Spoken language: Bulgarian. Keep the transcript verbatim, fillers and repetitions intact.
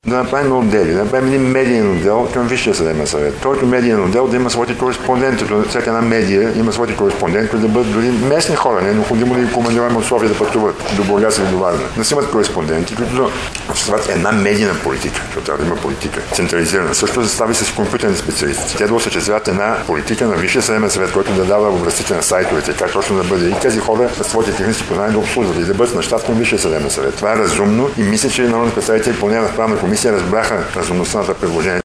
да направим отдели, да направим един медиен отдел към Висшия съдебен съвет. Този медиен отдел да има своите кореспонденти, всяка една медия има своите кореспонденти, които да бъдат дори местни хора, не е необходимо да ги командираме от София да пътуват до Бургас или до Варна. Да си имат кореспонденти, които да осъществяват една медийна политика, защото трябва да има политика централизирана. Също да стави с компютърни специалисти. Те да осъществяват една политика на Висшия съдебен съвет, който да дава образците на сайтовете, как точно да бъде и тези хора със своите технически познания да обслужват и да бъдат на щат към Висшия съдебен съвет. Това е разумно и мисля, че народните представители поне в правна комисия разбраха разумността на това предложение.